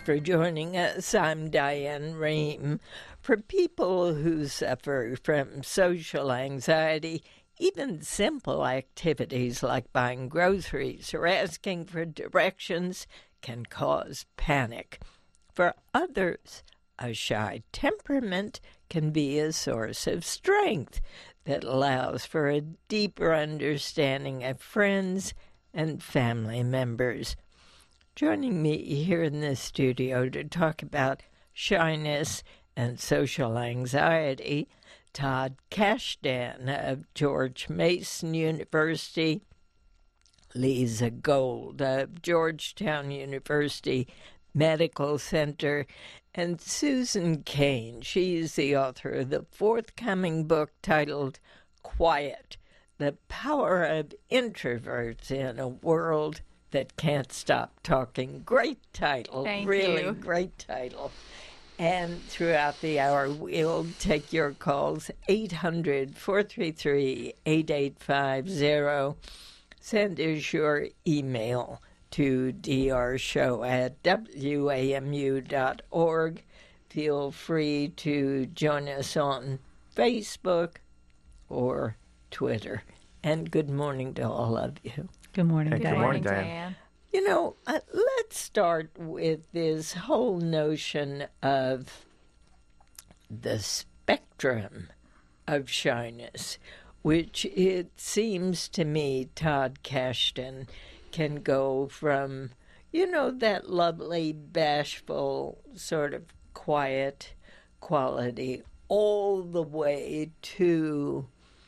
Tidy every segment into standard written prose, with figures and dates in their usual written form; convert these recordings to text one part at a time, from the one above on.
for joining us. I'm Diane Rehm. For people who suffer from social anxiety, even simple activities like buying groceries or asking for directions can cause panic. For others, a shy temperament can be a source of strength that allows for a deeper understanding of friends and family members. Joining me here in the studio to talk about shyness and social anxiety, Todd Kashdan of George Mason University, Lisa Gold of Georgetown University Medical Center, and Susan Cain. She's the author of the forthcoming book titled Quiet, The Power of Introverts in a World That Can't Stop Talking. Great title. Thank really you. Great title. And throughout the hour, we'll take your calls, 800-433-8850. Send us your email to drshow@wamu.org. Feel free to join us on Facebook or Twitter. And good morning to all of you. Good morning, Good Diane. morning, Diane. You know, let's start with this whole notion of the spectrum of shyness, which it seems to me, Todd Kashdan, can go from, you know, that lovely, bashful, sort of quiet quality all the way to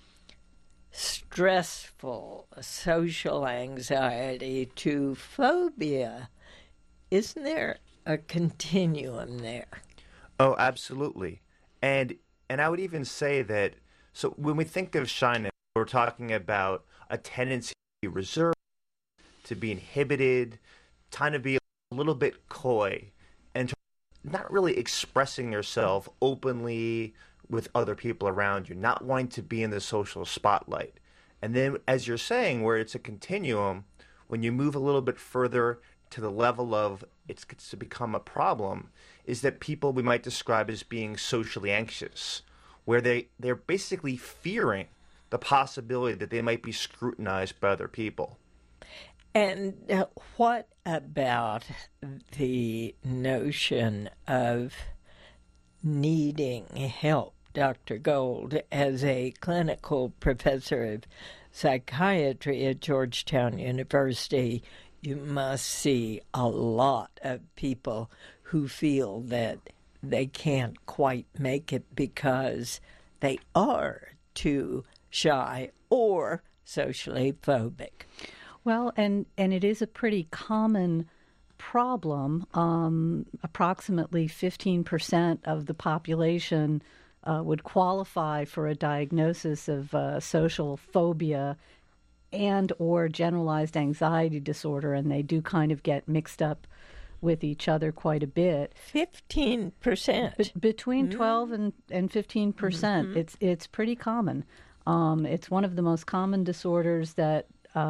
stressful social anxiety to phobia. Isn't there a continuum there? Oh, absolutely. And I would even say that, so when we think of shyness, we're talking about a tendency to be reserved, to be inhibited, trying to be a little bit coy, and not really expressing yourself openly with other people around you, not wanting to be in the social spotlight. And then, as you're saying, where it's a continuum, when you move a little bit further to the level of it's to become a problem, is that people we might describe as being socially anxious, where they're basically fearing the possibility that they might be scrutinized by other people. And what about the notion of needing help? Dr. Gold, as a clinical professor of psychiatry at Georgetown University, you must see a lot of people who feel that they can't quite make it because they are too shy or socially phobic. Well, and it is a pretty common problem. Approximately 15% of the population would qualify for a diagnosis of social phobia and or generalized anxiety disorder, and they do kind of get mixed up with each other quite a bit. 15%. Between 12 and 15%. Mm-hmm. It's pretty common. It's one of the most common disorders that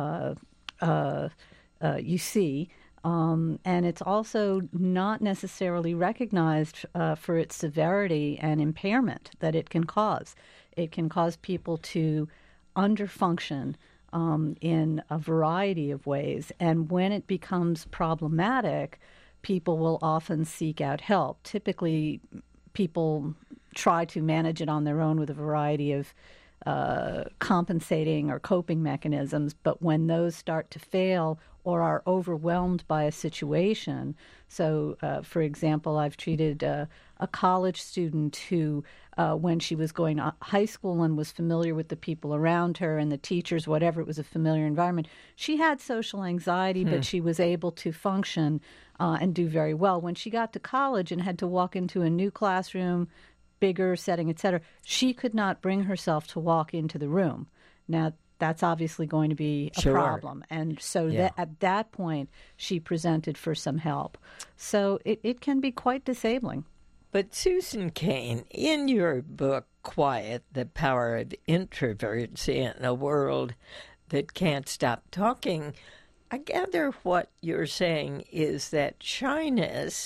you see. And it's also not necessarily recognized for its severity and impairment that it can cause. It can cause people to underfunction in a variety of ways. And when it becomes problematic, people will often seek out help. Typically, people try to manage it on their own with a variety of compensating or coping mechanisms, but when those start to fail or are overwhelmed by a situation, so for example, I've treated a college student who, when she was going to high school and was familiar with the people around her and the teachers, whatever, it was a familiar environment, she had social anxiety, but she was able to function and do very well. When she got to college and had to walk into a new classroom, bigger setting, etc., she could not bring herself to walk into the room. Now, that's obviously going to be a problem. And so at that point, she presented for some help. So it can be quite disabling. But Susan Cain, in your book, Quiet, The Power of Introverts in a World That Can't Stop Talking, I gather what you're saying is that shyness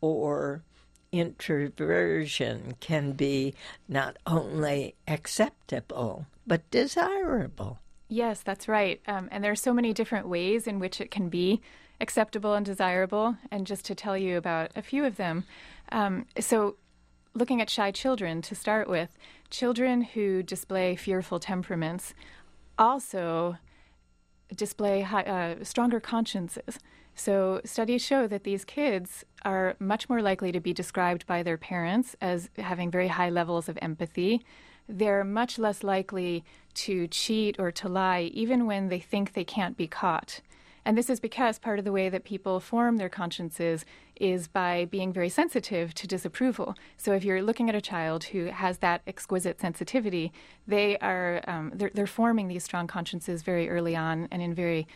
or introversion can be not only acceptable, but desirable. Yes, that's right. And there are so many different ways in which it can be acceptable and desirable. And just to tell you about a few of them, so looking at shy children to start with, children who display fearful temperaments also display stronger consciences. So studies show that these kids are much more likely to be described by their parents as having very high levels of empathy. They're much less likely to cheat or to lie, even when they think they can't be caught. And this is because part of the way that people form their consciences is by being very sensitive to disapproval. So if you're looking at a child who has that exquisite sensitivity, they are they're forming these strong consciences very early on and in very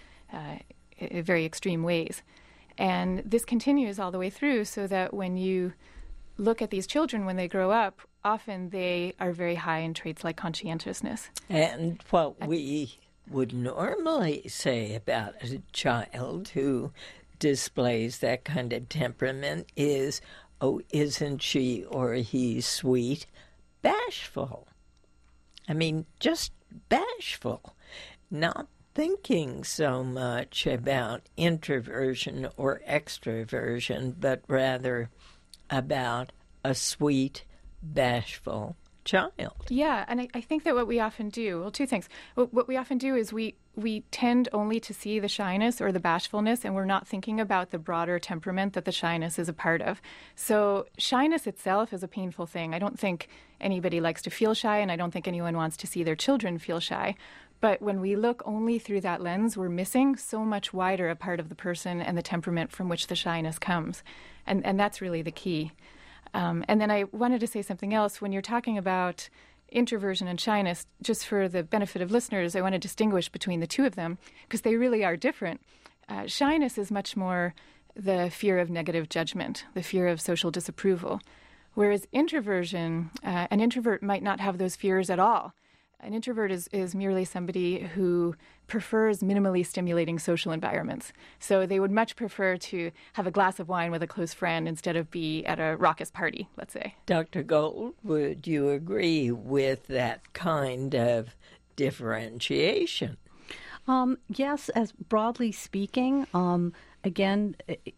extreme ways. And this continues all the way through, so that when you look at these children when they grow up, often they are very high in traits like conscientiousness. And what we would normally say about a child who displays that kind of temperament is, oh, isn't she or he sweet? Bashful. I mean, just bashful. Not thinking so much about introversion or extroversion, but rather about a sweet, bashful child. Yeah, and I think that what we often do, well, two things. What we often do is we tend only to see the shyness or the bashfulness, and we're not thinking about the broader temperament that the shyness is a part of. So shyness itself is a painful thing. I don't think anybody likes to feel shy, and I don't think anyone wants to see their children feel shy. But when we look only through that lens, we're missing so much wider a part of the person and the temperament from which the shyness comes. And that's really the key. And then I wanted to say something else. When you're talking about introversion and shyness, just for the benefit of listeners, I want to distinguish between the two of them because they really are different. Shyness is much more the fear of negative judgment, the fear of social disapproval, whereas introversion, an introvert might not have those fears at all. An introvert is merely somebody who prefers minimally stimulating social environments. So they would much prefer to have a glass of wine with a close friend instead of be at a raucous party, let's say. Dr. Gold, would you agree with that kind of differentiation? Yes, as broadly speaking, again,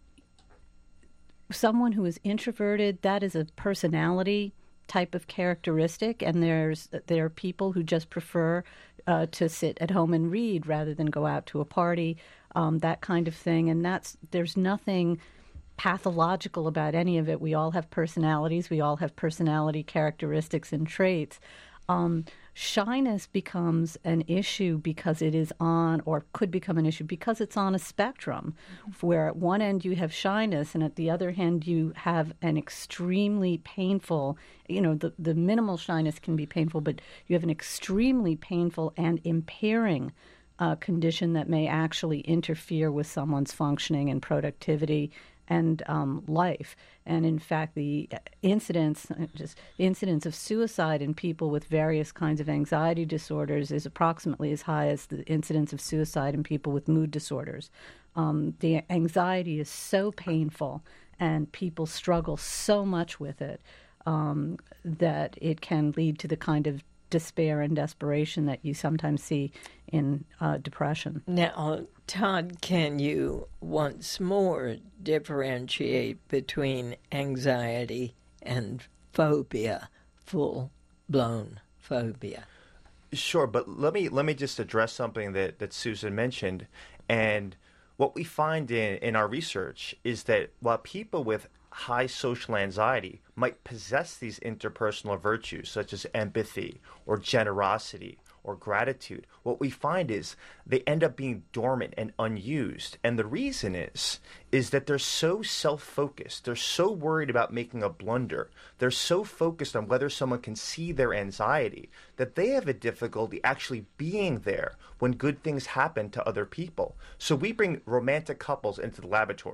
someone who is introverted, that is a personality type of characteristic, and there are people who just prefer to sit at home and read rather than go out to a party, that kind of thing. And there's nothing pathological about any of it. We all have personalities. We all have personality characteristics and traits. Shyness becomes an issue because it is on, or could become an issue because it's on a spectrum, where at one end you have shyness and at the other hand you have an extremely painful, the minimal shyness can be painful, but you have an extremely painful and impairing condition that may actually interfere with someone's functioning and productivity and life. And in fact, the incidence of suicide in people with various kinds of anxiety disorders is approximately as high as the incidence of suicide in people with mood disorders. The anxiety is so painful, and people struggle so much with it that it can lead to the kind of despair and desperation that you sometimes see in depression. Now, Todd, can you once more differentiate between anxiety and phobia, full-blown phobia? Sure, but let me just address something that Susan mentioned. And what we find in our research is that while people with high social anxiety might possess these interpersonal virtues such as empathy or generosity or gratitude, what we find is they end up being dormant and unused. And the reason is that they're so self-focused. They're so worried about making a blunder. They're so focused on whether someone can see their anxiety that they have a difficulty actually being there when good things happen to other people. So we bring romantic couples into the laboratory,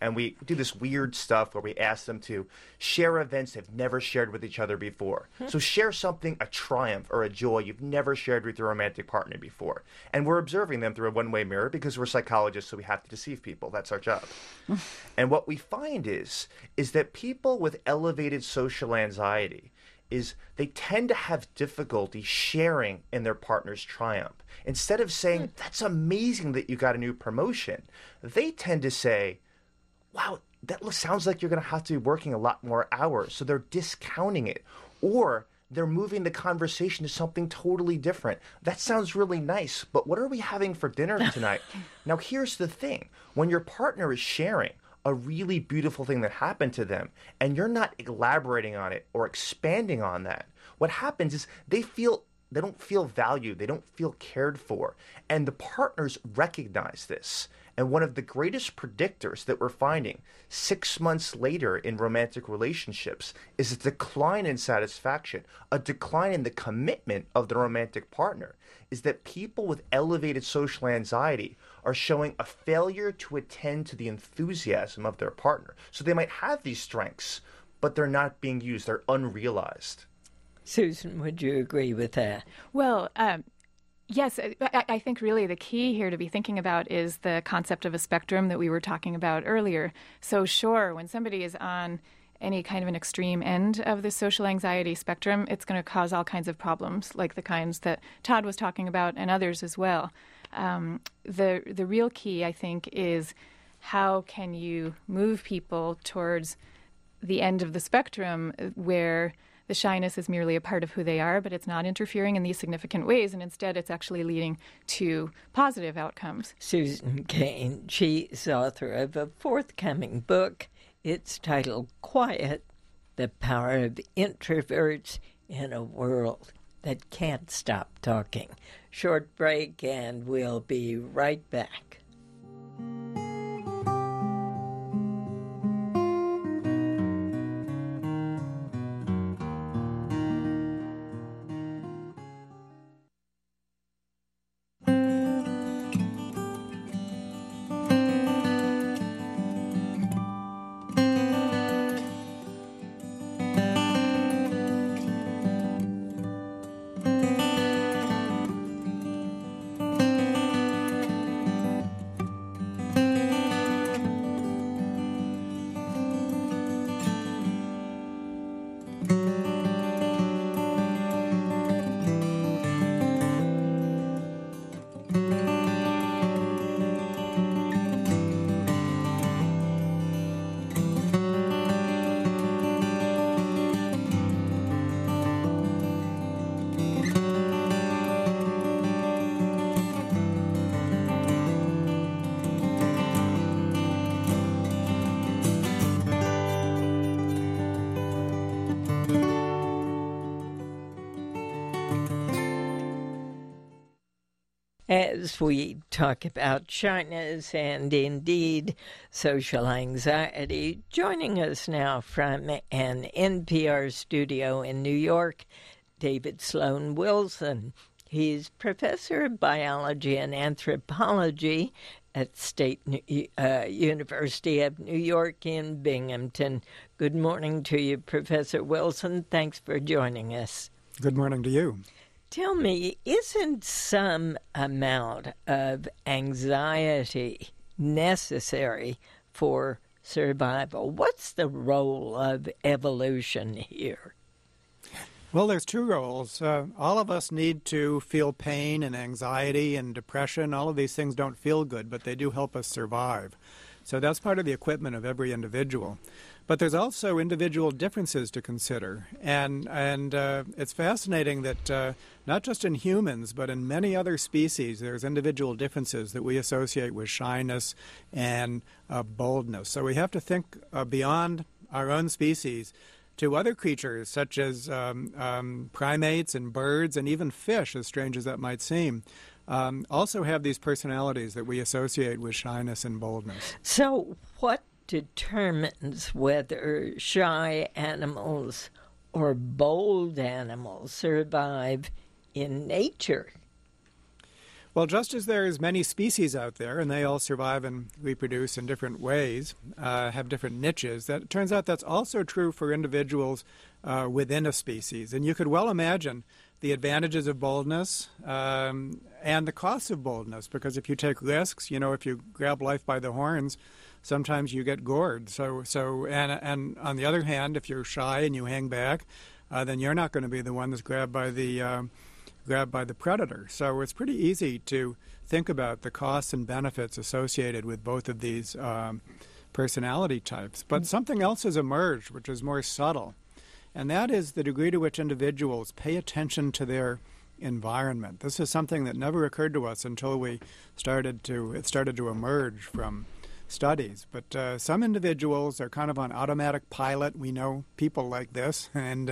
and we do this weird stuff where we ask them to share events they've never shared with each other before. So share something, a triumph or a joy you've never shared with your romantic partner before. And we're observing them through a one-way mirror because we're psychologists, so we have to deceive people. That's our job. And what we find is that people with elevated social anxiety is they tend to have difficulty sharing in their partner's triumph. Instead of saying, that's amazing that you got a new promotion, they tend to say, wow, that sounds like you're going to have to be working a lot more hours. So they're discounting it. Or they're moving the conversation to something totally different. That sounds really nice, but what are we having for dinner tonight? Now, here's the thing. When your partner is sharing a really beautiful thing that happened to them, and you're not elaborating on it or expanding on that, what happens is they don't feel valued, they don't feel cared for, and the partners recognize this. And one of the greatest predictors that we're finding 6 months later in romantic relationships is a decline in satisfaction, a decline in the commitment of the romantic partner, is that people with elevated social anxiety are showing a failure to attend to the enthusiasm of their partner. So they might have these strengths, but they're not being used, they're unrealized. Susan, would you agree with that? Well, yes, I think really the key here to be thinking about is the concept of a spectrum that we were talking about earlier. So sure, when somebody is on any kind of an extreme end of the social anxiety spectrum, it's going to cause all kinds of problems, like the kinds that Todd was talking about and others as well. The real key, I think, is how can you move people towards the end of the spectrum where the shyness is merely a part of who they are, but it's not interfering in these significant ways, and instead it's actually leading to positive outcomes. Susan Cain, she is author of a forthcoming book. It's titled Quiet, The Power of Introverts in a World That Can't Stop Talking. Short break, and we'll be right back. As we talk about shyness and indeed social anxiety, joining us now from an NPR studio in New York, David Sloan Wilson. He's professor of biology and anthropology at State University of New York in Binghamton. Good morning to you, Professor Wilson. Thanks for joining us. Good morning to you. Tell me, isn't some amount of anxiety necessary for survival? What's the role of evolution here? Well, there's two roles. All of us need to feel pain and anxiety and depression. All of these things don't feel good, but they do help us survive. So that's part of the equipment of every individual. But there's also individual differences to consider. And it's fascinating that not just in humans, but in many other species, there's individual differences that we associate with shyness and boldness. So we have to think beyond our own species to other creatures, such as primates and birds and even fish, as strange as that might seem, also have these personalities that we associate with shyness and boldness. So what determines whether shy animals or bold animals survive in nature? Well, just as there's many species out there, and they all survive and reproduce in different ways, have different niches, that it turns out that's also true for individuals within a species. And you could well imagine the advantages of boldness and the costs of boldness, because if you take risks, if you grab life by the horns, sometimes you get gored. And on the other hand, if you're shy and you hang back, then you're not going to be the one that's grabbed by the predator. So it's pretty easy to think about the costs and benefits associated with both of these personality types. But something else has emerged, which is more subtle, and that is the degree to which individuals pay attention to their environment. This is something that never occurred to us until it started to emerge from studies. But some individuals are kind of on automatic pilot. We know people like this, and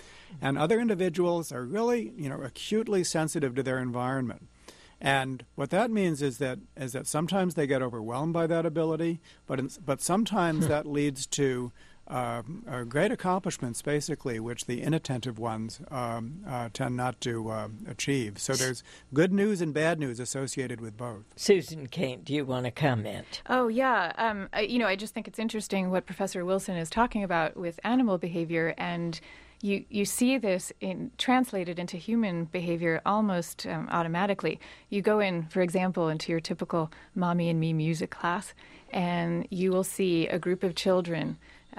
other individuals are really, acutely sensitive to their environment. And what that means is that sometimes they get overwhelmed by that ability, but sometimes that leads to great accomplishments, basically, which the inattentive ones tend not to achieve. So there's good news and bad news associated with both. Susan Cain, do you want to comment? Oh, yeah. I just think it's interesting what Professor Wilson is talking about with animal behavior, and you see this translated into human behavior almost automatically. You go in, for example, into your typical Mommy and Me music class, and you will see a group of children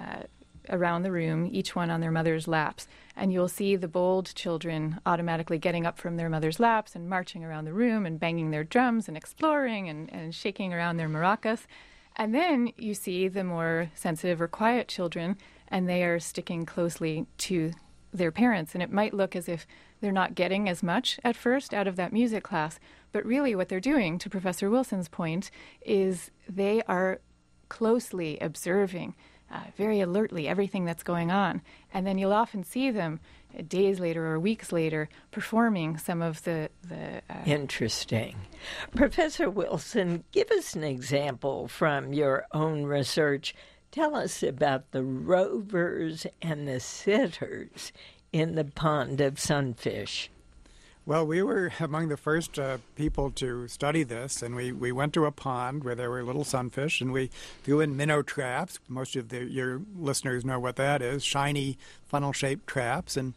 around the room, each one on their mother's laps. And you'll see the bold children automatically getting up from their mother's laps and marching around the room and banging their drums and exploring and shaking around their maracas. And then you see the more sensitive or quiet children, and they are sticking closely to their parents. And it might look as if they're not getting as much at first out of that music class. But really what they're doing, to Professor Wilson's point, is they are closely observing very alertly everything that's going on. And then you'll often see them days later or weeks later performing some of the Interesting. Professor Wilson, give us an example from your own research. Tell us about the rovers and the sitters in the pond of sunfish. Well, we were among the first people to study this, and we went to a pond where there were little sunfish, and we threw in minnow traps. Most of your listeners know what that is, shiny funnel-shaped traps. And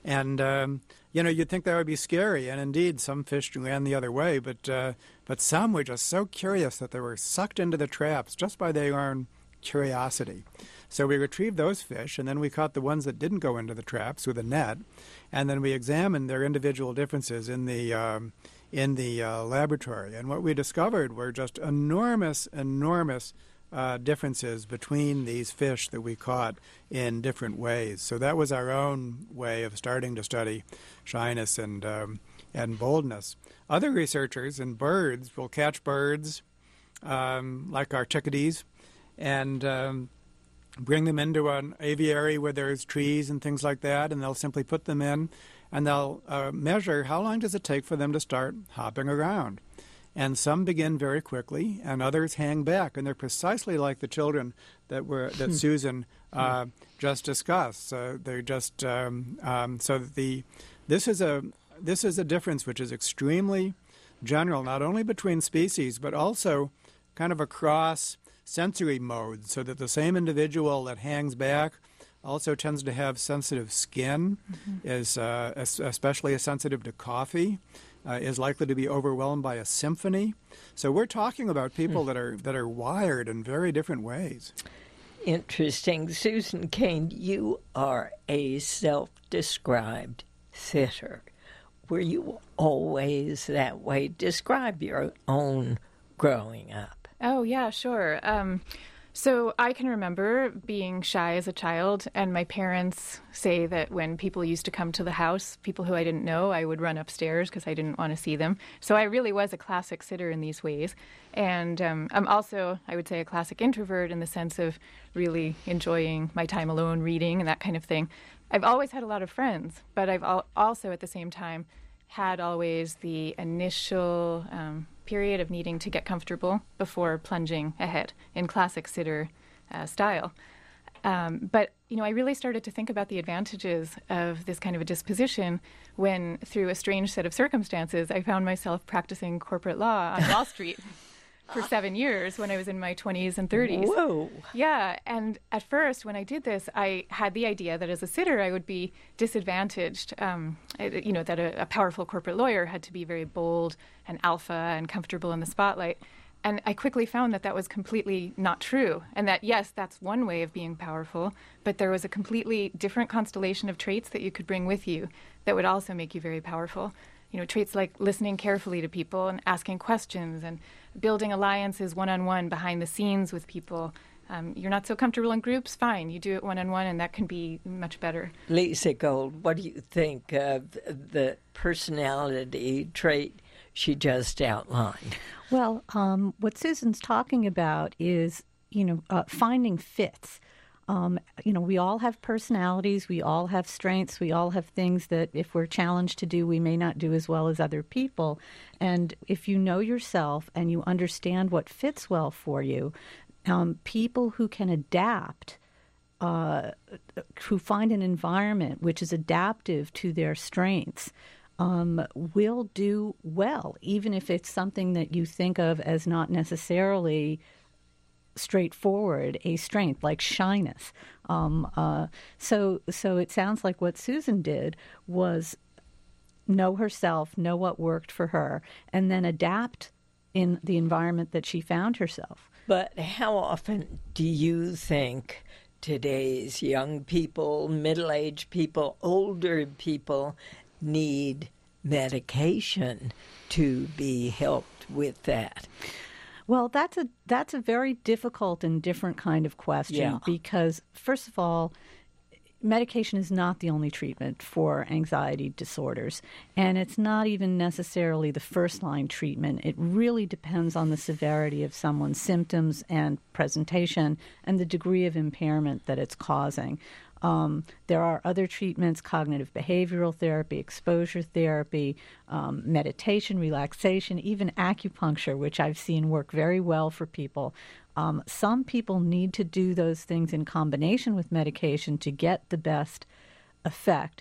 you'd think that would be scary, and indeed some fish ran the other way, but some were just so curious that they were sucked into the traps just by their own curiosity. So we retrieved those fish, and then we caught the ones that didn't go into the traps with a net, and then we examined their individual differences in the laboratory. And what we discovered were just enormous differences between these fish that we caught in different ways. So that was our own way of starting to study shyness and boldness. Other researchers in birds will catch birds like our chickadees and bring them into an aviary where there's trees and things like that, and they'll simply put them in, and they'll measure how long does it take for them to start hopping around. And some begin very quickly, and others hang back, and they're precisely like the children that Susan just discussed. They're just this is a difference which is extremely general, not only between species but also kind of across sensory modes, so that the same individual that hangs back also tends to have sensitive skin, is especially sensitive to coffee, is likely to be overwhelmed by a symphony. So we're talking about people that are wired in very different ways. Interesting. Susan Cain, you are a self-described sitter. Were you always that way? Describe your own growing up. Oh, yeah, sure. So I can remember being shy as a child, and my parents say that when people used to come to the house, people who I didn't know, I would run upstairs because I didn't want to see them. So I really was a classic sitter in these ways. And I'm also, I would say, a classic introvert in the sense of really enjoying my time alone, reading and that kind of thing. I've always had a lot of friends, but I've also at the same time had always the initial period of needing to get comfortable before plunging ahead in classic sitter style. But, I really started to think about the advantages of this kind of a disposition when, through a strange set of circumstances, I found myself practicing corporate law on Wall Street for 7 years when I was in my 20s and 30s. Whoa. Yeah, and at first, when I did this, I had the idea that as a sitter, I would be disadvantaged. That a powerful corporate lawyer had to be very bold and alpha and comfortable in the spotlight. And I quickly found that that was completely not true. And that, yes, that's one way of being powerful, but there was a completely different constellation of traits that you could bring with you that would also make you very powerful. Traits like listening carefully to people and asking questions and building alliances one-on-one behind the scenes with people. You're not so comfortable in groups? Fine, you do it one-on-one, and that can be much better. Lisa Gold, what do you think of the personality trait she just outlined? Well, what Susan's talking about is, finding fits. We all have personalities, we all have strengths, we all have things that if we're challenged to do, we may not do as well as other people. And if you know yourself and you understand what fits well for you, people who can adapt, who find an environment which is adaptive to their strengths, will do well, even if it's something that you think of as not necessarily straightforward, a strength like shyness. So it sounds like what Susan did was know herself, know what worked for her, and then adapt in the environment that she found herself. But how often do you think today's young people, middle-aged people, older people need medication to be helped with that? Well, that's a very difficult and different kind of question because, first of all, medication is not the only treatment for anxiety disorders, and it's not even necessarily the first-line treatment. It really depends on the severity of someone's symptoms and presentation and the degree of impairment that it's causing. There are other treatments, cognitive behavioral therapy, exposure therapy, meditation, relaxation, even acupuncture, which I've seen work very well for people. Some people need to do those things in combination with medication to get the best effect.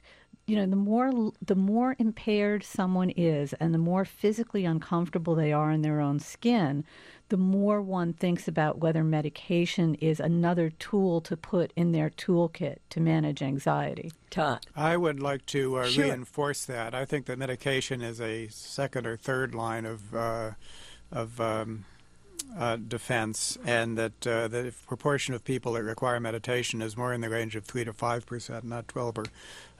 The more impaired someone is and the more physically uncomfortable they are in their own skin, the more one thinks about whether medication is another tool to put in their toolkit to manage anxiety. Todd. I would like to reinforce that. I think that medication is a second or third line of defense, and that the proportion of people that require meditation is more in the range of 3 to 5%, not 12 or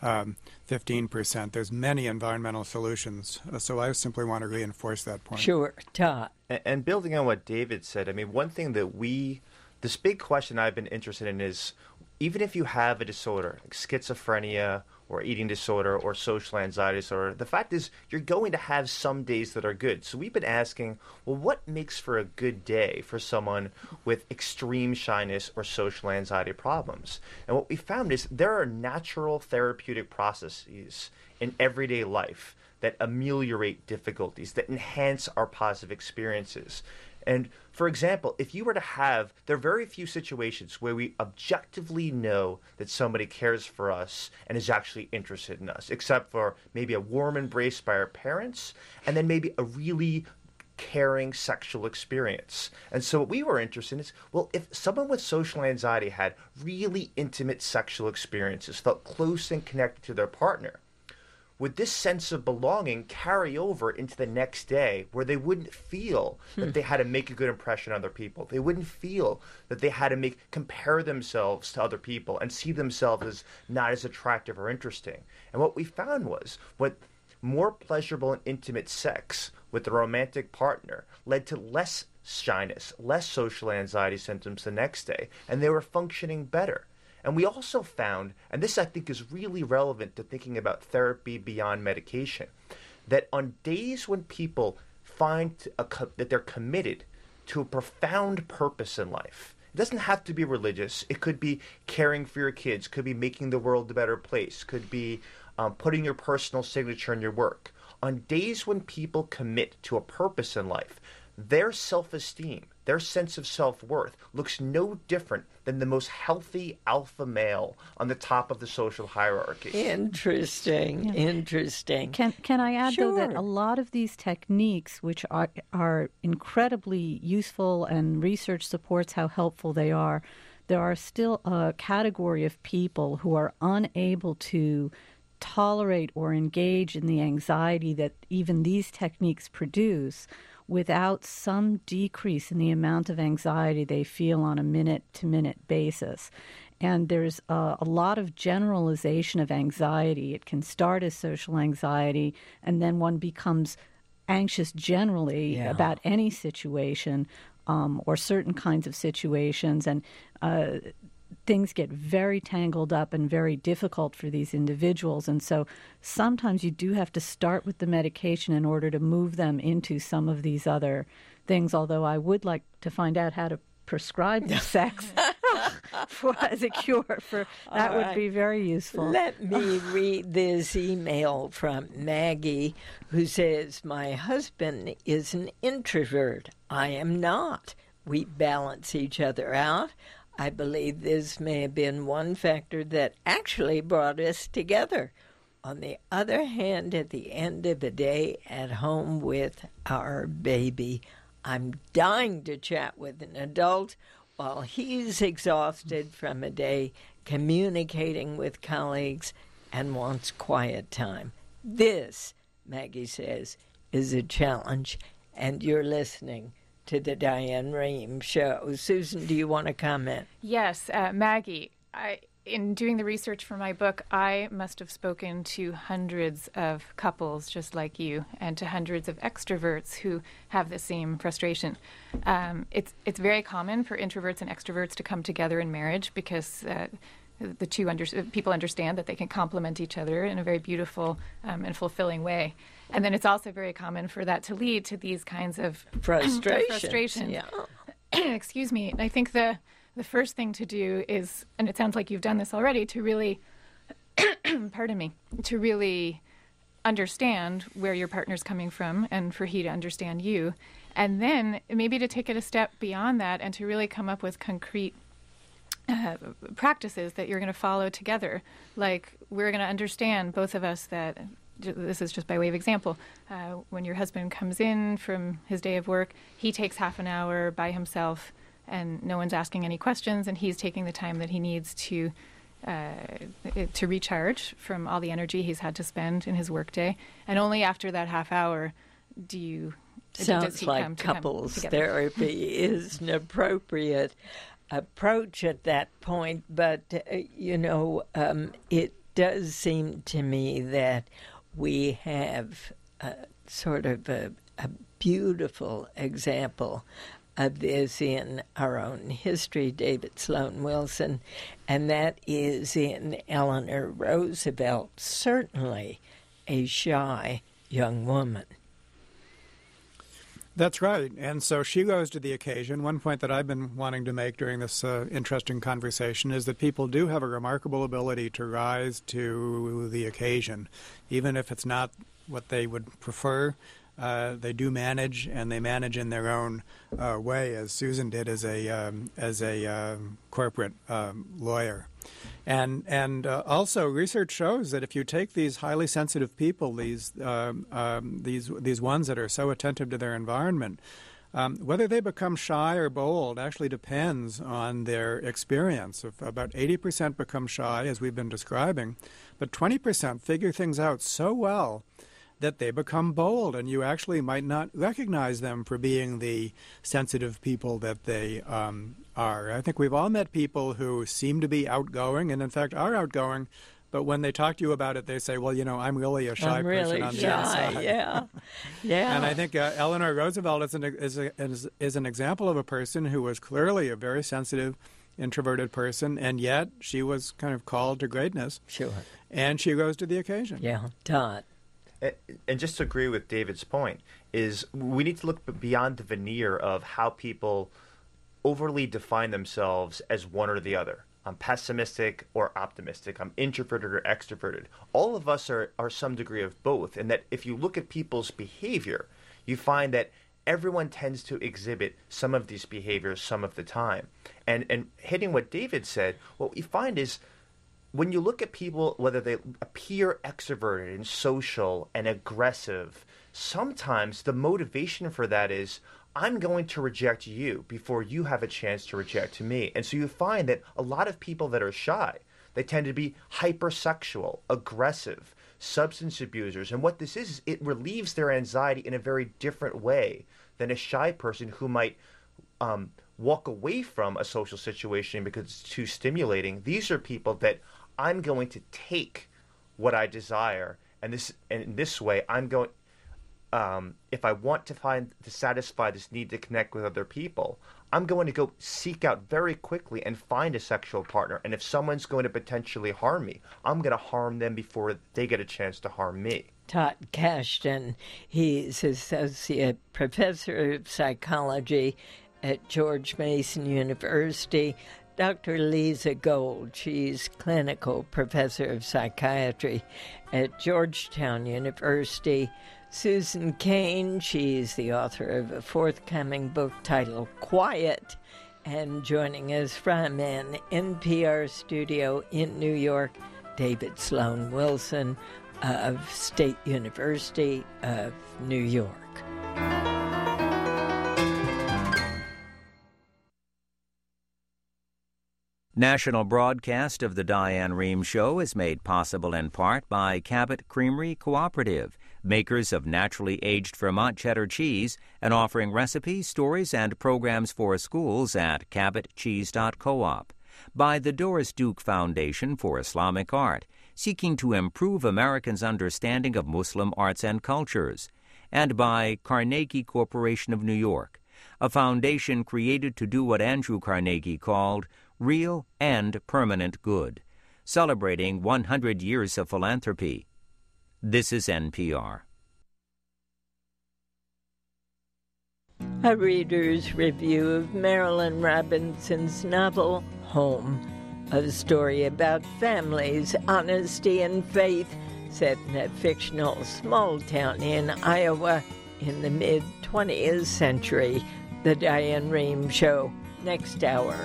15%. There's many environmental solutions, so I simply want to reinforce that point. Sure, Todd. And building on what David said, I mean, one thing that this big question I've been interested in is, even if you have a disorder, like schizophrenia or eating disorder or social anxiety disorder, the fact is you're going to have some days that are good. So we've been asking, well, what makes for a good day for someone with extreme shyness or social anxiety problems? And what we found is there are natural therapeutic processes in everyday life that ameliorate difficulties, that enhance our positive experiences. And for example, if you were to there are very few situations where we objectively know that somebody cares for us and is actually interested in us, except for maybe a warm embrace by our parents, and then maybe a really caring sexual experience. And so what we were interested in is, well, if someone with social anxiety had really intimate sexual experiences, felt close and connected to their partner, would this sense of belonging carry over into the next day where they wouldn't feel that they had to make a good impression on other people? They wouldn't feel that they had to compare themselves to other people and see themselves as not as attractive or interesting. And what we found was what more pleasurable and intimate sex with a romantic partner led to less shyness, less social anxiety symptoms the next day, and they were functioning better. And we also found, and this I think is really relevant to thinking about therapy beyond medication, that on days when people find that they're committed to a profound purpose in life, it doesn't have to be religious. It could be caring for your kids, could be making the world a better place, could be putting your personal signature in your work. On days when people commit to a purpose in life, their self-esteem, their sense of self-worth looks no different than the most healthy alpha male on the top of the social hierarchy. Interesting. Can I add, though, that Sure. a lot of these techniques, which are incredibly useful and research supports how helpful they are, there are still a category of people who are unable to tolerate or engage in the anxiety that even these techniques produce without some decrease in the amount of anxiety they feel on a minute-to-minute basis. And there's a lot of generalization of anxiety. It can start as social anxiety, and then one becomes anxious generally about any situation or certain kinds of situations. And things get very tangled up and very difficult for these individuals. And so sometimes you do have to start with the medication in order to move them into some of these other things, although I would like to find out how to prescribe the sex as a cure for that. All would right. be very useful. Let me read this email from Maggie, who says, "My husband is an introvert. I am not. We balance each other out. I believe this may have been one factor that actually brought us together. On the other hand, at the end of the day at home with our baby, I'm dying to chat with an adult while he's exhausted from a day communicating with colleagues and wants quiet time. This," Maggie says, "is a challenge, and you're listening to the Diane Rehm Show." Susan, do you want to comment? Yes, Maggie, in doing the research for my book, I must have spoken to hundreds of couples just like you and to hundreds of extroverts who have the same frustration. It's very common for introverts and extroverts to come together in marriage because the two people understand that they can complement each other in a very beautiful and fulfilling way. And then it's also very common for that to lead to these kinds of frustrations. Yeah. Excuse me. I think the first thing to do is, and it sounds like you've done this already, to really, pardon me, to really understand where your partner's coming from and for he to understand you. And then maybe to take it a step beyond that and to really come up with concrete practices that you're going to follow together. Like, we're going to understand, both of us, that this is just by way of example. When your husband comes in from his day of work, he takes half an hour by himself and no one's asking any questions, and he's taking the time that he needs to recharge from all the energy he's had to spend in his workday. And only after that half hour does Sounds he like come couples together. therapy is an appropriate approach at that point, but it does seem to me that we have sort of a beautiful example of this in our own history, David Sloan Wilson, and that is in Eleanor Roosevelt, certainly a shy young woman. That's right. And so she rose to the occasion. One point that I've been wanting to make during this interesting conversation is that people do have a remarkable ability to rise to the occasion, even if it's not what they would prefer. They do manage, and they manage in their own way, as Susan did as a corporate lawyer. And also, research shows that if you take these highly sensitive people, these ones that are so attentive to their environment, whether they become shy or bold actually depends on their experience. About 80% become shy, as we've been describing, but 20% figure things out so well that they become bold, and you actually might not recognize them for being the sensitive people that they are. I think we've all met people who seem to be outgoing and, in fact, are outgoing, but when they talk to you about it, they say, well, I'm really a shy person on the inside. Yeah. And I think Eleanor Roosevelt is an example of a person who was clearly a very sensitive, introverted person, and yet she was kind of called to greatness. Sure. And she rose to the occasion. Yeah. Todd. And just to agree with David's point, is we need to look beyond the veneer of how people overly define themselves as one or the other. I'm pessimistic or optimistic. I'm introverted or extroverted. All of us are some degree of both. And that if you look at people's behavior, you find that everyone tends to exhibit some of these behaviors some of the time. And hitting what David said, what we find is when you look at people, whether they appear extroverted and social and aggressive, sometimes the motivation for that is, I'm going to reject you before you have a chance to reject me. And so you find that a lot of people that are shy, they tend to be hypersexual, aggressive, substance abusers. And what this is it relieves their anxiety in a very different way than a shy person who might walk away from a social situation because it's too stimulating. These are people that I'm going to take what I desire, and in this way, I'm going. If I want to satisfy this need to connect with other people, I'm going to go seek out very quickly and find a sexual partner. And if someone's going to potentially harm me, I'm going to harm them before they get a chance to harm me. Todd Kashdan, he's Associate Professor of Psychology at George Mason University. Dr. Lisa Gold, she's Clinical Professor of Psychiatry at Georgetown University. Susan Cain, she's the author of a forthcoming book titled Quiet. And joining us from an NPR studio in New York, David Sloan Wilson of State University of New York. National broadcast of the Diane Rehm Show is made possible in part by Cabot Creamery Cooperative, makers of naturally aged Vermont cheddar cheese and offering recipes, stories, and programs for schools at cabotcheese.coop. By the Doris Duke Foundation for Islamic Art, seeking to improve Americans' understanding of Muslim arts and cultures. And by Carnegie Corporation of New York, a foundation created to do what Andrew Carnegie called real and permanent good, celebrating 100 years of philanthropy. This is NPR. A reader's review of Marilynne Robinson's novel, Home, a story about families, honesty, and faith, set in a fictional small town in Iowa in the mid-20th century. The Diane Rehm Show, next hour.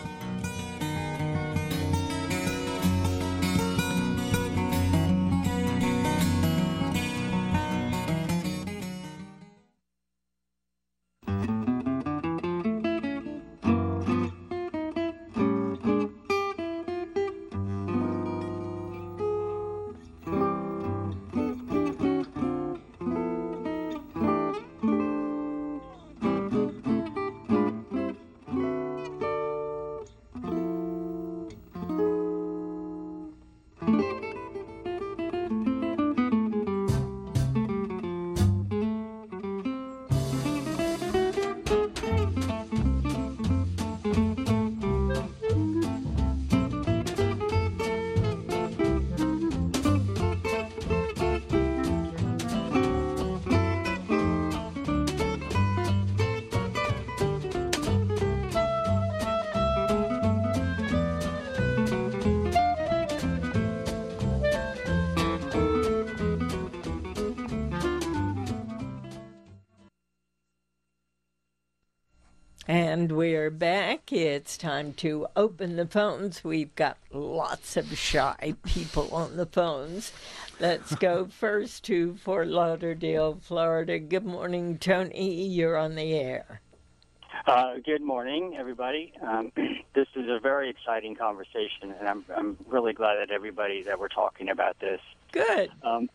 And we're back. It's time to open the phones. We've got lots of shy people on the phones. Let's go first to Fort Lauderdale, Florida. Good morning, Tony. You're on the air. Good morning, everybody. This is a very exciting conversation, and I'm really glad that we're talking about this. Good.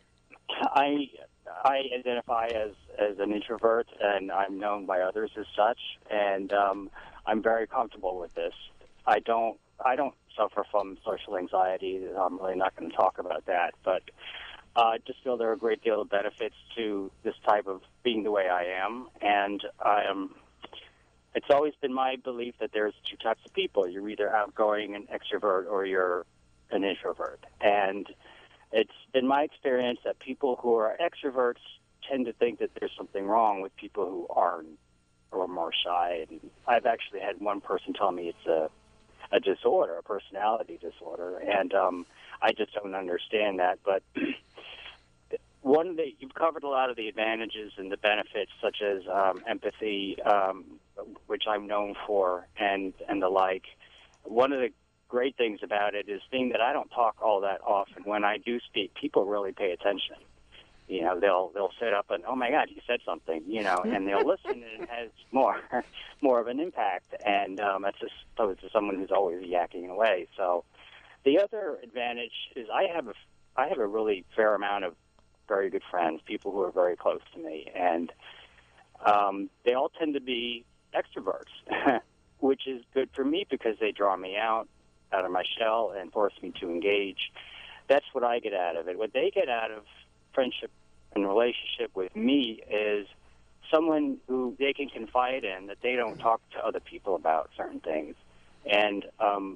I identify as an introvert, and I'm known by others as such, and I'm very comfortable with this. I don't suffer from social anxiety. I'm really not going to talk about that, but I just feel there are a great deal of benefits to this type of being the way I am, and it's always been my belief that there's two types of people. You're either outgoing and extrovert, or you're an introvert, and it's been my experience that people who are extroverts tend to think that there's something wrong with people who aren't or are more shy. And I've actually had one person tell me it's a disorder, a personality disorder, and I just don't understand that. But you've covered a lot of the advantages and the benefits, such as empathy, which I'm known for, and the like. One of the great things about it is being that I don't talk all that often. When I do speak, people really pay attention. They'll sit up and, oh my God, you said something, and they'll listen, and it has more of an impact. And that's just opposed to someone who's always yakking away. So the other advantage is I have a really fair amount of very good friends, people who are very close to me, and they all tend to be extroverts, which is good for me because they draw me out of my shell and force me to engage. That's what I get out of it. What they get out of friendship and relationship with me is someone who they can confide in, that they don't talk to other people about certain things. And I'm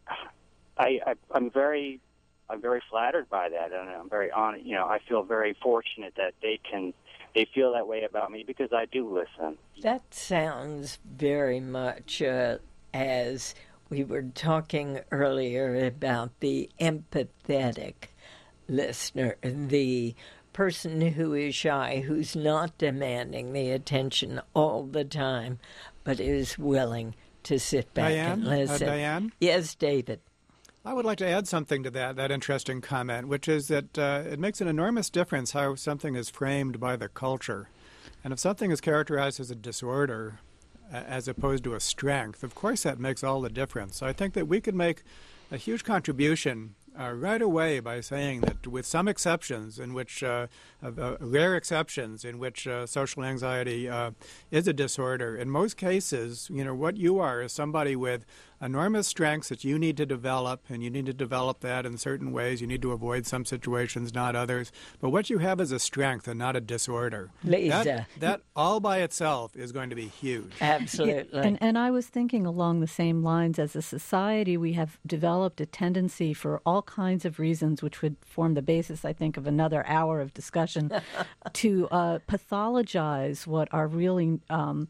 very flattered by that, and I'm very honored. I feel very fortunate that they feel that way about me because I do listen. That sounds very much as we were talking earlier about the empathetic listener, the person who is shy, who's not demanding the attention all the time, but is willing to sit back and listen. Diane? Yes, David. I would like to add something to that interesting comment, which is that it makes an enormous difference how something is framed by the culture. And if something is characterized as a disorder as opposed to a strength, of course that makes all the difference. So I think that we could make a huge contribution right away by saying that with some exceptions, in which rare exceptions in which social anxiety is a disorder, in most cases, what you are is somebody with enormous strengths that you need to develop, and you need to develop that in certain ways. You need to avoid some situations, not others. But what you have is a strength and not a disorder. Lisa. That all by itself is going to be huge. Absolutely. Yeah, and I was thinking along the same lines. As a society, we have developed a tendency for all kinds of reasons, which would form the basis, I think, of another hour of discussion, to pathologize what are really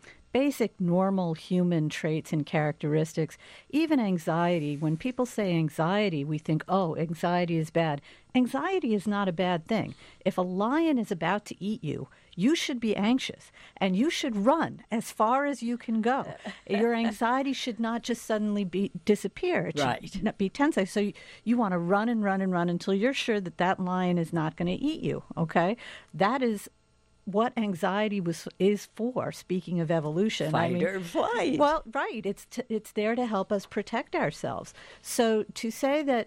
basic normal human traits and characteristics. Even anxiety, when people say anxiety, we think, oh, anxiety is bad. Anxiety is not a bad thing. If a lion is about to eat you, you should be anxious, and you should run as far as you can go. Your anxiety should not just suddenly disappear. It should be tense. So you want to run and run and run until you're sure that lion is not going to eat you, okay? That is what anxiety is for. Speaking of evolution, fight or flight. Well, right. It's there to help us protect ourselves. So to say that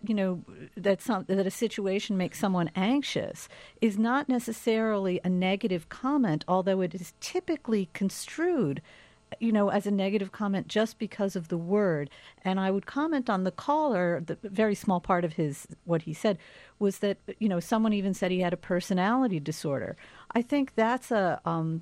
that a situation makes someone anxious is not necessarily a negative comment, although it is typically construed as a negative comment just because of the word. And I would comment on the caller, the very small part of what he said was that, someone even said he had a personality disorder. I think that's a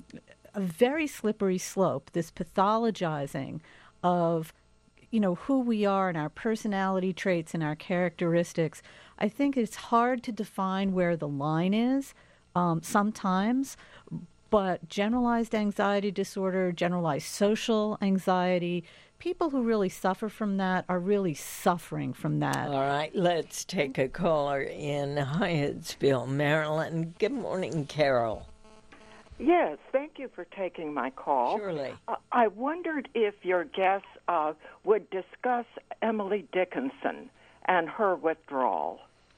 very slippery slope, this pathologizing of, who we are and our personality traits and our characteristics. I think it's hard to define where the line is sometimes. But generalized anxiety disorder, generalized social anxiety, people who really suffer from that are really suffering from that. All right, let's take a caller in Hyattsville, Maryland. Good morning, Carol. Yes, thank you for taking my call. Surely. I wondered if your guest would discuss Emily Dickinson and her withdrawal.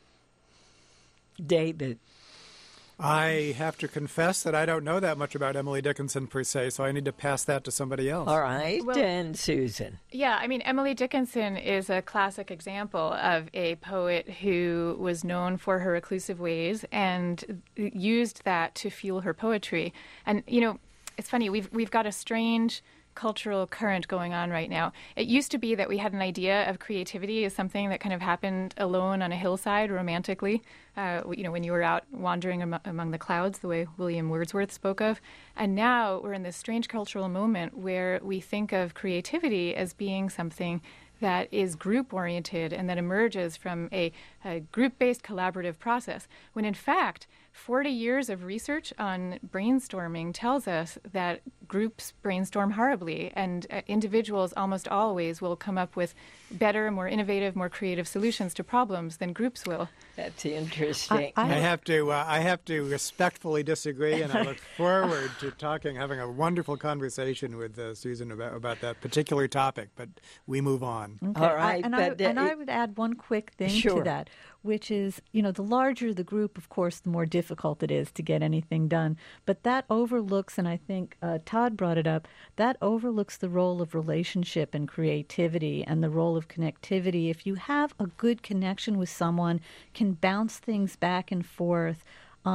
David. I have to confess that I don't know that much about Emily Dickinson per se, so I need to pass that to somebody else. All right, and Susan. Yeah, Emily Dickinson is a classic example of a poet who was known for her reclusive ways and used that to fuel her poetry. And, it's funny, we've got a strange cultural current going on right now. It used to be that we had an idea of creativity as something that kind of happened alone on a hillside romantically, when you were out wandering among the clouds, the way William Wordsworth spoke of. And now we're in this strange cultural moment where we think of creativity as being something that is group-oriented and that emerges from a group-based collaborative process, when in fact 40 years of research on brainstorming tells us that groups brainstorm horribly, and individuals almost always will come up with better, more innovative, more creative solutions to problems than groups will. That's interesting. I have to respectfully disagree, and I look forward to having a wonderful conversation with Susan about that particular topic. But we move on. Okay. All right, I would add one quick thing to that, which is, the larger the group, of course, the more difficult it is to get anything done. But that overlooks, and I think Todd brought it up, that overlooks the role of relationship and creativity and the role of connectivity. If you have a good connection with someone, can bounce things back and forth.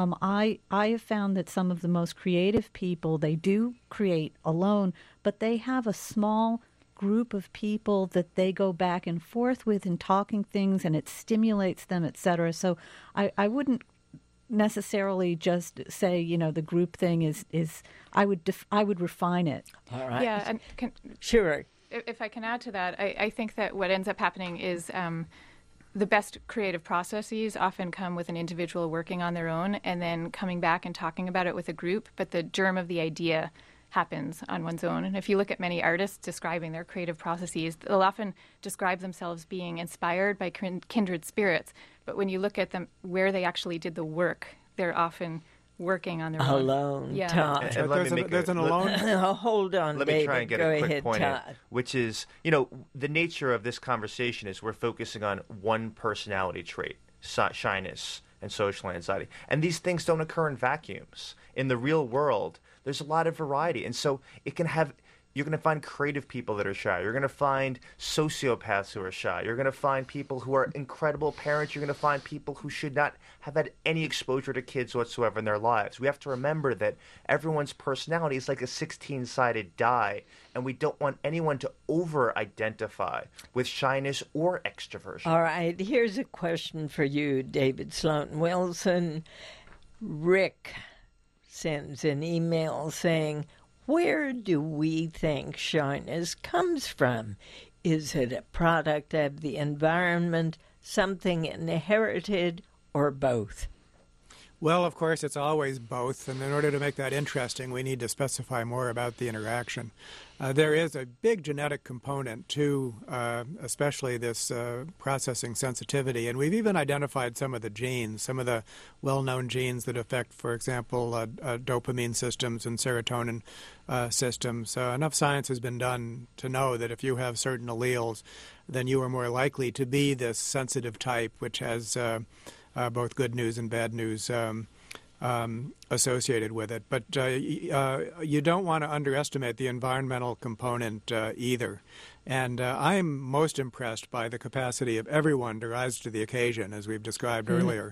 I have found that some of the most creative people, they do create alone, but they have a small group of people that they go back and forth with in talking things, and it stimulates them, etc. So I wouldn't necessarily just say, the group thing is I would refine it. All right. Yeah, and sure. If I can add to that, I think that what ends up happening is the best creative processes often come with an individual working on their own and then coming back and talking about it with a group, but the germ of the idea happens on one's own. And if you look at many artists describing their creative processes, they'll often describe themselves being inspired by kindred spirits, but when you look at them where they actually did the work, they're often working on their own. Alone, yeah. Tom. And there's an alone. Hold on, Let David. me try and get Go a quick ahead, point in, Todd. which is, the nature of this conversation is we're focusing on one personality trait, shyness and social anxiety. And these things don't occur in vacuums. In the real world, there's a lot of variety. And so you're going to find creative people that are shy. You're going to find sociopaths who are shy. You're going to find people who are incredible parents. You're going to find people who should not have had any exposure to kids whatsoever in their lives. We have to remember that everyone's personality is like a 16-sided die, and we don't want anyone to over-identify with shyness or extroversion. All right, here's a question for you, David Sloan Wilson. Rick sends an email saying, where do we think shyness comes from? Is it a product of the environment, something inherited, or both? Well, of course, it's always both, and in order to make that interesting, we need to specify more about the interaction. There is a big genetic component to especially this processing sensitivity, and we've even identified some of the genes, some of the well-known genes that affect, for example, dopamine systems and serotonin systems. Enough science has been done to know that if you have certain alleles, then you are more likely to be this sensitive type, which has both good news and bad news associated with it. But you don't want to underestimate the environmental component either. And I'm most impressed by the capacity of everyone to rise to the occasion, as we've described earlier,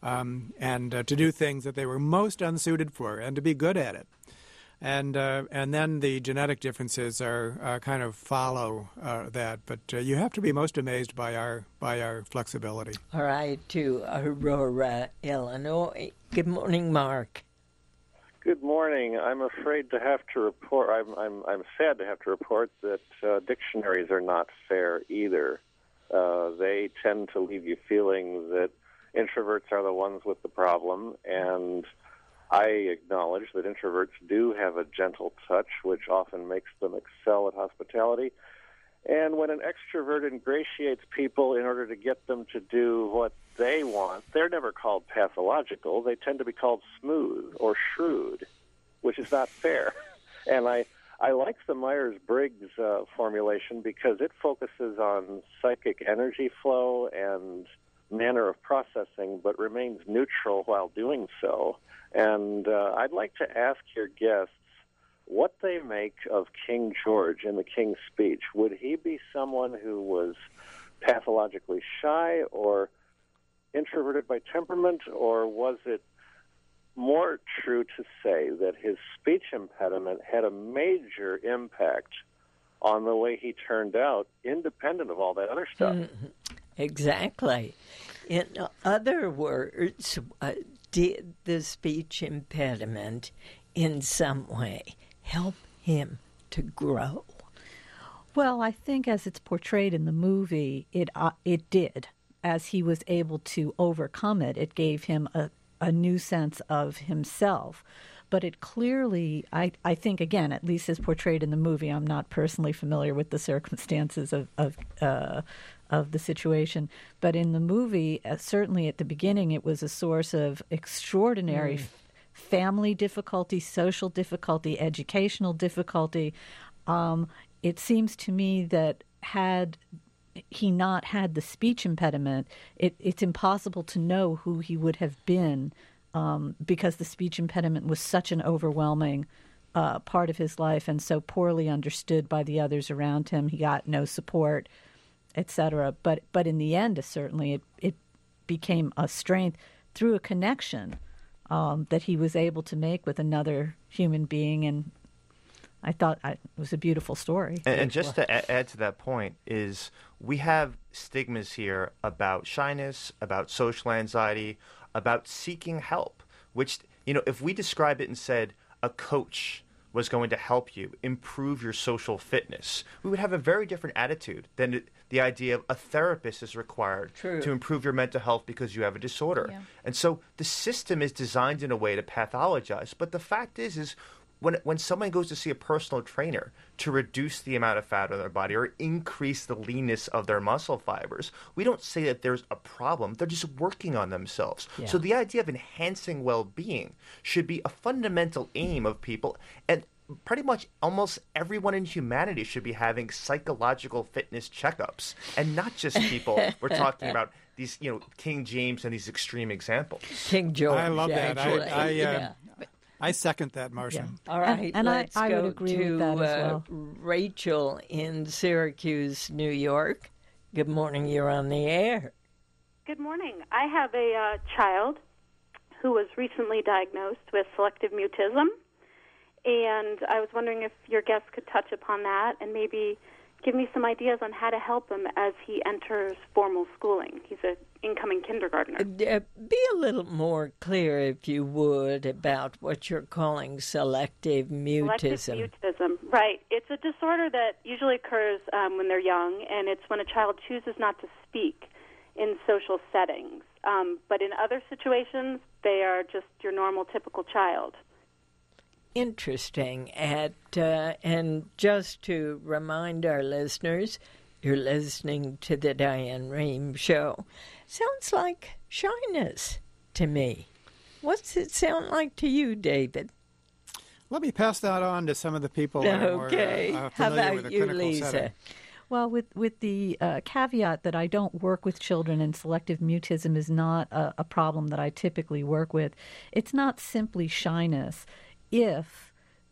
and to do things that they were most unsuited for and to be good at it. And then the genetic differences are kind of follow that. But you have to be most amazed by our flexibility. All right, to Aurora, Illinois. Good morning, Mark. Good morning. I'm afraid to have to report. I'm sad to have to report that dictionaries are not fair either. They tend to leave you feeling that introverts are the ones with the problem, and I acknowledge that introverts do have a gentle touch, which often makes them excel at hospitality. And when an extrovert ingratiates people in order to get them to do what they want, they're never called pathological. They tend to be called smooth or shrewd, which is not fair. And I like the Myers-Briggs formulation because it focuses on psychic energy flow and manner of processing, but remains neutral while doing so. And I'd like to ask your guests what they make of King George in the King's Speech. Would he be someone who was pathologically shy or introverted by temperament, or was it more true to say that his speech impediment had a major impact on the way he turned out, independent of all that other stuff? Exactly. In other words, did the speech impediment in some way help him to grow? Well, I think as it's portrayed in the movie, it did. As he was able to overcome it, it gave him a new sense of himself. but it clearly, I think, again, at least as portrayed in the movie, I'm not personally familiar with the circumstances of the situation, but in the movie, certainly at the beginning, it was a source of extraordinary family difficulty, social difficulty, educational difficulty. It seems to me that had he not had the speech impediment, it's impossible to know who he would have been, because the speech impediment was such an overwhelming part of his life and so poorly understood by the others around him. He got no support, etc. But in the end, certainly it became a strength through a connection that he was able to make with another human being, and I thought it was a beautiful story. And just to add to that point is we have stigmas here about shyness, about social anxiety, about seeking help, which, if we describe it and said a coach was going to help you improve your social fitness, we would have a very different attitude than the idea of a therapist is required to improve your mental health because you have a disorder. Yeah. And so the system is designed in a way to pathologize. But the fact is when someone goes to see a personal trainer to reduce the amount of fat on their body or increase the leanness of their muscle fibers, we don't say that there's a problem. They're just working on themselves. Yeah. So the idea of enhancing well-being should be a fundamental aim of people. And pretty much almost everyone in humanity should be having psychological fitness checkups, and not just people. We're talking about these, King James and these extreme examples. King George. I love that. Actually. I second that motion. Yeah. All right, and let's I go would agree to with that as well. Rachel in Syracuse, New York. Good morning. You're on the air. Good morning. I have a child who was recently diagnosed with selective mutism, and I was wondering if your guest could touch upon that and maybe give me some ideas on how to help him as he enters formal schooling. He's an incoming kindergartner. Be a little more clear, if you would, about what you're calling selective mutism. Selective mutism, right. It's a disorder that usually occurs when they're young, and it's when a child chooses not to speak in social settings. But in other situations, they are just your normal, typical child. Interesting. And just to remind our listeners, you're listening to the Diane Rehm Show. Sounds like shyness to me. What's it sound like to you, David? Let me pass that on to some of the people that are more familiar How about with the you, clinical Lisa? setting. Well, with the caveat that I don't work with children and selective mutism is not a problem that I typically work with, it's not simply shyness. If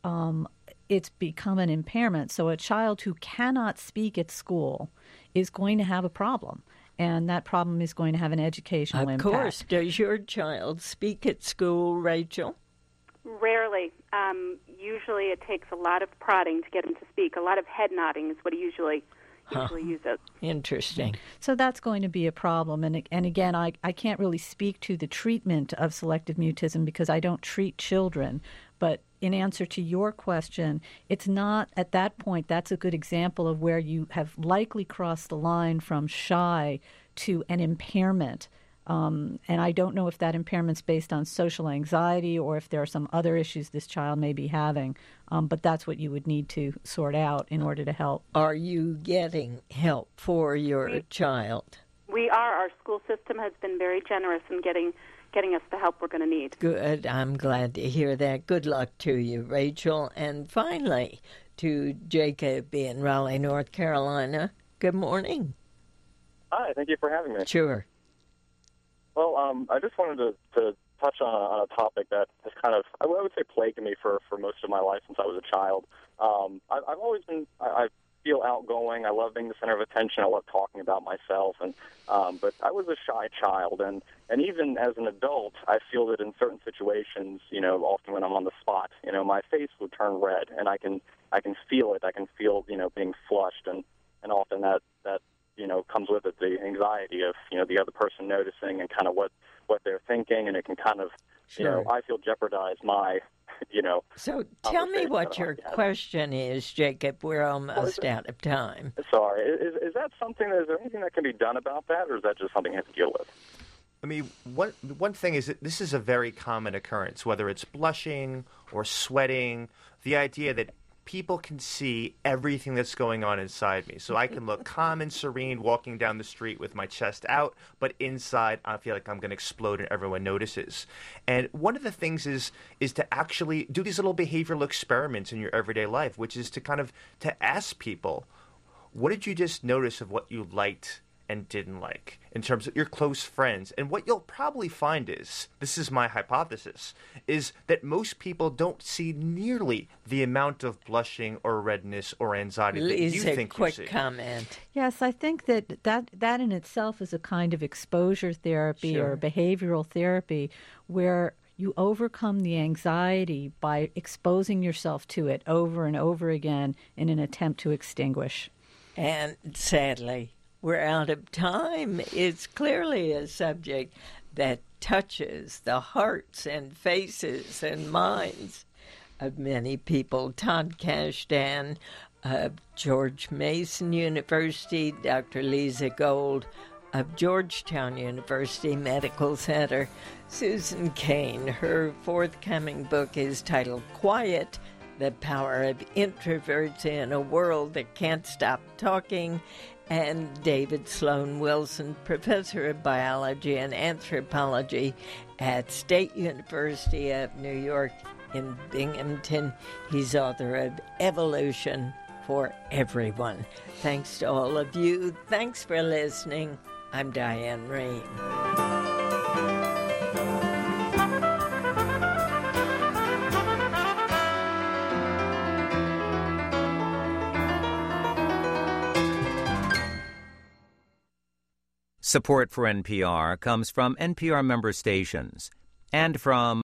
it's become an impairment, so a child who cannot speak at school is going to have a problem, and that problem is going to have an educational impact. Of course. Does your child speak at school, Rachel? Rarely. Usually it takes a lot of prodding to get him to speak. A lot of head nodding is what he usually uses. Interesting. So that's going to be a problem. And again, I can't really speak to the treatment of selective mutism because I don't treat children. But in answer to your question, it's not at that point, that's a good example of where you have likely crossed the line from shy to an impairment. And I don't know if that impairment's based on social anxiety or if there are some other issues this child may be having. But that's what you would need to sort out in order to help. Are you getting help for your child? We are. Our school system has been very generous in getting us the help we're going to need. Good. I'm glad to hear that. Good luck to you, Rachel. And finally, to Jacob in Raleigh, North Carolina. Good morning. Hi. Thank you for having me. Sure. Well, I just wanted to touch on a topic that has kind of, I would say, plagued me for most of my life since I was a child. I've always been, I feel outgoing. I love being the center of attention. I love talking about myself. And but I was a shy child, and even as an adult, I feel that in certain situations, often when I'm on the spot, my face would turn red, and I can feel it. I can feel, being flushed, and often that comes with it the anxiety of, the other person noticing and kind of what they're thinking, and it can kind of, I feel jeopardize my, So tell me what your question is, Jacob. We're almost out of time. Sorry. Is that something, is there anything that can be done about that, or is that just something I have to deal with? I mean, one thing is that this is a very common occurrence, whether it's blushing or sweating, the idea that people can see everything that's going on inside me. So I can look calm and serene walking down the street with my chest out, but inside I feel like I'm going to explode and everyone notices. And one of the things is to actually do these little behavioral experiments in your everyday life, which is to ask people, what did you just notice of what you liked and didn't like in terms of your close friends? And what you'll probably find is, this is my hypothesis, is that most people don't see nearly the amount of blushing or redness or anxiety that you think you see. Quick comment. Yes, I think that in itself is a kind of exposure therapy or behavioral therapy where you overcome the anxiety by exposing yourself to it over and over again in an attempt to extinguish. And sadly, we're out of time. It's clearly a subject that touches the hearts and faces and minds of many people. Todd Kashdan of George Mason University, Dr. Lisa Gold of Georgetown University Medical Center, Susan Cain. Her forthcoming book is titled Quiet: The Power of Introverts in a World That Can't Stop Talking, and David Sloan Wilson, professor of biology and anthropology at State University of New York in Binghamton. He's author of Evolution for Everyone. Thanks to all of you. Thanks for listening. I'm Diane Rehm. Support for NPR comes from NPR member stations and from